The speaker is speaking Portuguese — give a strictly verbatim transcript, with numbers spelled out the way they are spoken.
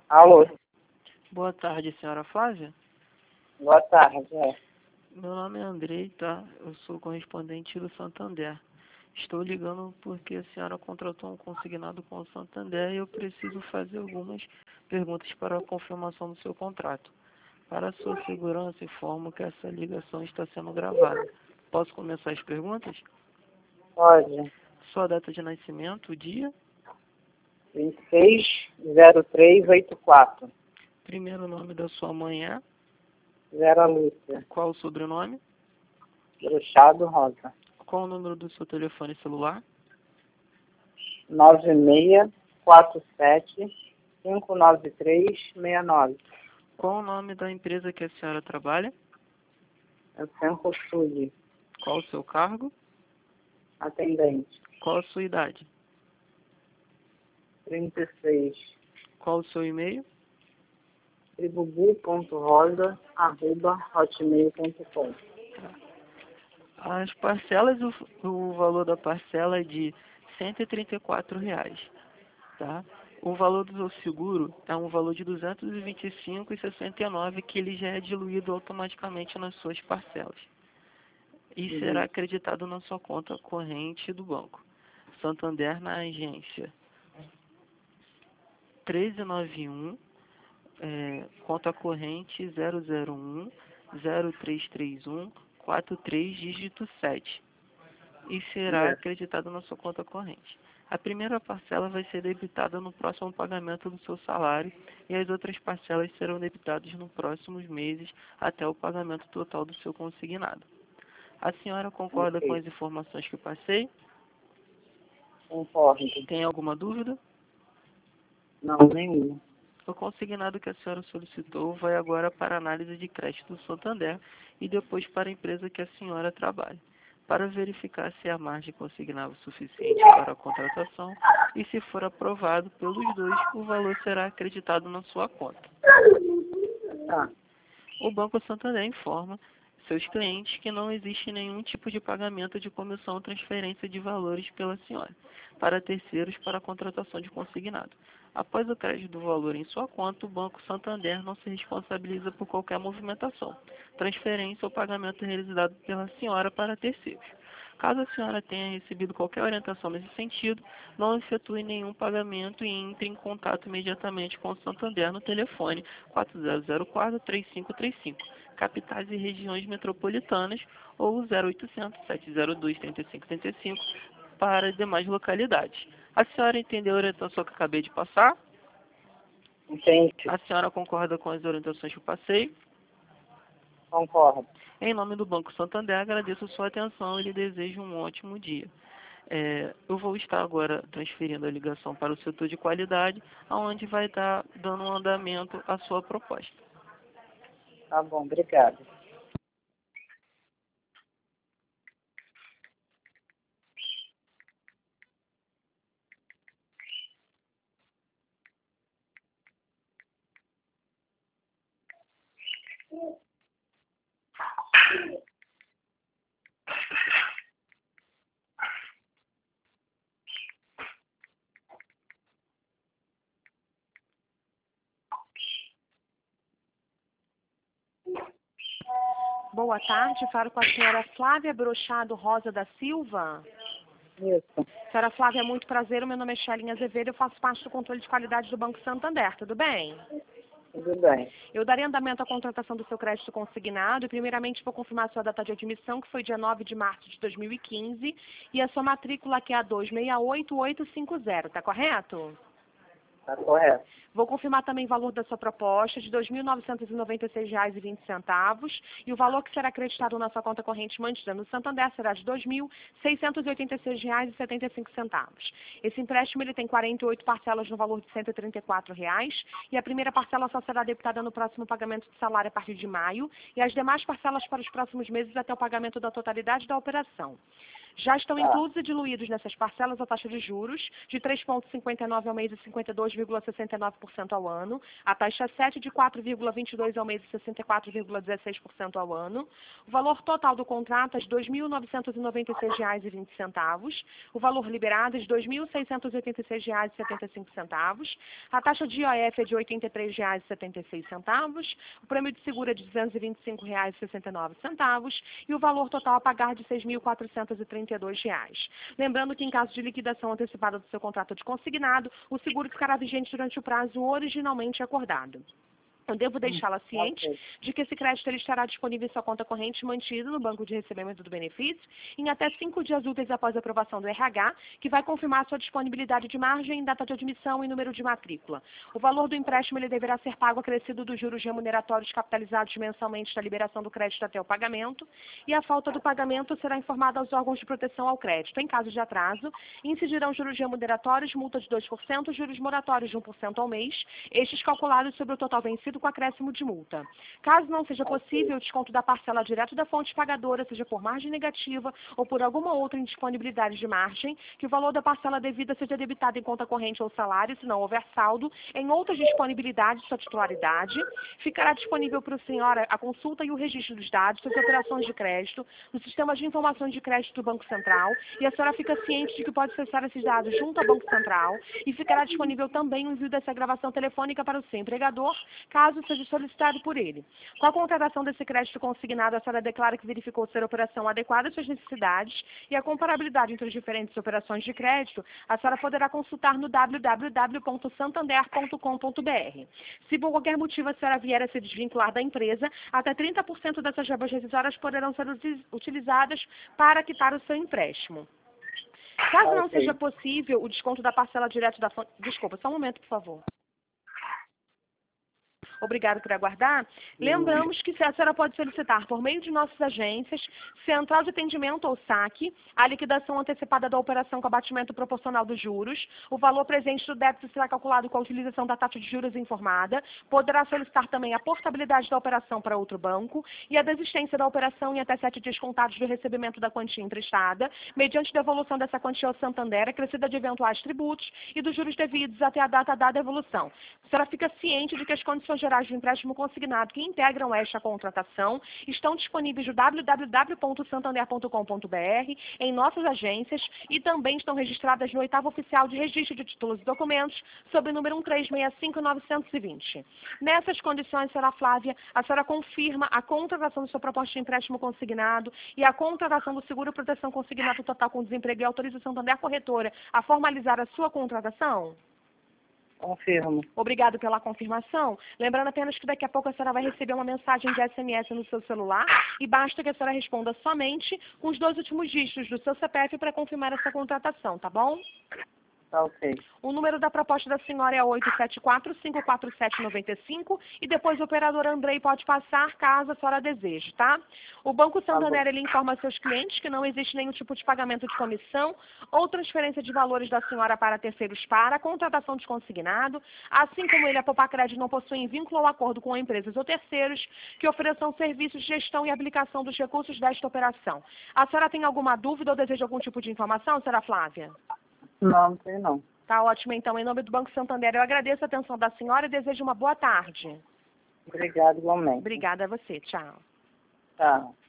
Alô, Boa tarde, senhora Flávia. boa tarde. É. Meu nome é Andrei, tá? Eu sou correspondente do Santander. Estou ligando porque a senhora contratou um consignado com o Santander e eu preciso fazer algumas perguntas para a confirmação do seu contrato. Para sua segurança, informo que essa ligação está sendo gravada. Posso começar as perguntas? Pode. Sua data de nascimento, o dia, vinte e seis zero três oitenta e quatro. primeiro nome da sua mãe é, Vera Lúcia. qual o sobrenome, Bruxado Rosa. qual o número do seu telefone celular, nove seis quatro sete cinco nove três seis nove. qual o nome da empresa que a senhora trabalha, É o Centro Sud. qual o seu cargo, Atendente. qual a sua idade, trinta e seis. qual o seu e-mail, tribubu ponto rosa arroba hotmail ponto com. as parcelas, o, o valor da parcela é de cento e trinta e quatro reais, tá? O valor do seu seguro é um valor de duzentos e vinte e cinco reais e sessenta e nove centavos, que ele já é diluído automaticamente nas suas parcelas e Uhum. será acreditado na sua conta corrente do banco. Santander, na agência treze noventa e um, é, conta corrente zero zero um zero três três um quatro três dígito sete, e será É. acreditado na sua conta corrente. A primeira parcela vai ser debitada no próximo pagamento do seu salário e as outras parcelas serão debitadas nos próximos meses até o pagamento total do seu consignado. A senhora concorda Ok. com as informações que passei? Concordo. Tem alguma dúvida? Não, nenhum. O consignado que a senhora solicitou vai agora para a análise de crédito do Santander e depois para a empresa que a senhora trabalha, para verificar se a margem consignável é suficiente para a contratação e, se for aprovado pelos dois, o valor será acreditado na sua conta. Tá. O Banco Santander informa seus clientes que não existe nenhum tipo de pagamento de comissão ou transferência de valores pela senhora para terceiros para a contratação de consignado. Após o crédito do valor em sua conta, o Banco Santander não se responsabiliza por qualquer movimentação, transferência ou pagamento realizado pela senhora para terceiros. Caso a senhora tenha recebido qualquer orientação nesse sentido, não efetue nenhum pagamento e entre em contato imediatamente com o Santander no telefone quatro zero zero quatro, três cinco três cinco, capitais e regiões metropolitanas, ou zero oitocentos, sete zero dois, três cinco três cinco para as demais localidades. A senhora entendeu a orientação que eu acabei de passar? Entendi. A senhora concorda com as orientações que eu passei? Concordo. Em nome do Banco Santander, agradeço a sua atenção e lhe desejo um ótimo dia. É, eu vou estar agora transferindo a ligação para o setor de qualidade, onde vai estar dando um andamento à sua proposta. Tá bom, obrigado. Boa tarde, falo com a senhora Flávia Brochado Rosa da Silva. Isso. Senhora Flávia, é muito prazer, o meu nome é Chalinha Azevedo, eu faço parte do controle de qualidade do Banco Santander, tudo bem? Tudo bem. Eu darei andamento à contratação do seu crédito consignado e primeiramente vou confirmar a sua data de admissão, que foi dia nove de março de dois mil e quinze, e a sua matrícula, que é a dois seis oito oito cinco zero, tá correto? Tá correto. Vou confirmar também o valor da sua proposta, de dois mil novecentos e noventa e seis reais e vinte centavos, e o valor que será acreditado na sua conta corrente mantida no Santander será de dois mil seiscentos e oitenta e seis reais e setenta e cinco centavos. Esse empréstimo ele tem quarenta e oito parcelas no valor de cento e trinta e quatro reais, e a primeira parcela só será debitada no próximo pagamento de salário a partir de maio, e as demais parcelas para os próximos meses até o pagamento da totalidade da operação. Já estão Tá. inclusos e diluídos nessas parcelas a taxa de juros de três vírgula cinquenta e nove ao mês e cinquenta e dois vírgula sessenta e nove por cento ao ano, a taxa sete de quatro vírgula vinte e dois ao mês e sessenta e quatro vírgula dezesseis por cento ao ano. O valor total do contrato é de dois mil novecentos e noventa e seis reais e vinte centavos. O valor liberado é de dois mil seiscentos e oitenta e seis reais e setenta e cinco centavos. A taxa de I O F é de oitenta e três reais e setenta e seis centavos. O prêmio de seguro é de duzentos e vinte e cinco reais e sessenta e nove centavos. E o valor total a pagar de seis mil quatrocentos e trinta e dois reais. Lembrando que em caso de liquidação antecipada do seu contrato de consignado, o seguro ficará vigente durante o prazo originalmente acordado. Eu devo deixá-la ciente Ok. de que esse crédito ele estará disponível em sua conta corrente mantido no banco de recebimento do benefício em até cinco dias úteis após a aprovação do R H, que vai confirmar sua disponibilidade de margem, data de admissão e número de matrícula. O valor do empréstimo ele deverá ser pago acrescido dos juros remuneratórios capitalizados mensalmente da liberação do crédito até o pagamento, e a falta do pagamento será informada aos órgãos de proteção ao crédito. Em caso de atraso, incidirão juros remuneratórios, multa de dois por cento, juros moratórios de um por cento ao mês, estes calculados sobre o total vencido com acréscimo de multa. Caso não seja possível o desconto da parcela direto da fonte pagadora, seja por margem negativa ou por alguma outra indisponibilidade de margem, que o valor da parcela devida seja debitado em conta corrente ou salário, se não houver saldo, em outras disponibilidades de sua titularidade, ficará disponível para o senhor a consulta e o registro dos dados sobre operações de crédito no sistema de informações de crédito do Banco Central, e a senhora fica ciente de que pode acessar esses dados junto ao Banco Central, e ficará disponível também o envio dessa gravação telefônica para o seu empregador, caso seja solicitado por ele. Com a contratação desse crédito consignado, a senhora declara que verificou ser a operação adequada às suas necessidades e a comparabilidade entre as diferentes operações de crédito, a senhora poderá consultar no w w w ponto santander ponto com ponto b r. Se por qualquer motivo a senhora vier a se desvincular da empresa, até trinta por cento dessas verbas rescisórias poderão ser utilizadas para quitar o seu empréstimo. Caso não Ok. seja possível o desconto da parcela direto da fonte... Desculpa, só um momento, por favor. Obrigado por aguardar. Lembramos que a senhora pode solicitar por meio de nossas agências, Central de Atendimento ou SAC, a liquidação antecipada da operação com abatimento proporcional dos juros. O valor presente do débito será calculado com a utilização da taxa de juros informada. Poderá solicitar também a portabilidade da operação para outro banco e a desistência da operação em até sete dias contados do recebimento da quantia emprestada, mediante devolução dessa quantia ao Santander, acrescida de eventuais tributos e dos juros devidos até a data da devolução. A senhora fica ciente de que as condições gerais do empréstimo consignado que integram esta contratação estão disponíveis no w w w ponto santander ponto com ponto b r, em nossas agências, e também estão registradas no oitavo oficial de registro de títulos e documentos, sob o número um três seis cinco nove dois zero. Nessas condições, senhora Flávia, a senhora confirma a contratação de sua proposta de empréstimo consignado e a contratação do seguro proteção consignado total com desemprego, e autoriza o Santander Corretora a formalizar a sua contratação? Confirmo. Obrigado pela confirmação. Lembrando apenas que daqui a pouco a senhora vai receber uma mensagem de S M S no seu celular e basta que a senhora responda somente com os dois últimos dígitos do seu C P F para confirmar essa contratação, tá bom? Tá ok. O número da proposta da senhora é oito sete quatro, cinco quatro sete, nove cinco e depois o operador Andrei pode passar caso a senhora deseje, tá? O Banco Santander ele informa seus clientes que não existe nenhum tipo de pagamento de comissão ou transferência de valores da senhora para terceiros para a contratação de consignado, assim como ele, a Poupa Crédito, não possui vínculo ou acordo com empresas ou terceiros que ofereçam serviços de gestão e aplicação dos recursos desta operação. A senhora tem alguma dúvida ou deseja algum tipo de informação, senhora Flávia? Não, não sei não. Tá ótimo, então. Em nome do Banco Santander, eu agradeço a atenção da senhora e desejo uma boa tarde. Obrigado igualmente. Obrigada a você. Tchau. Tchau.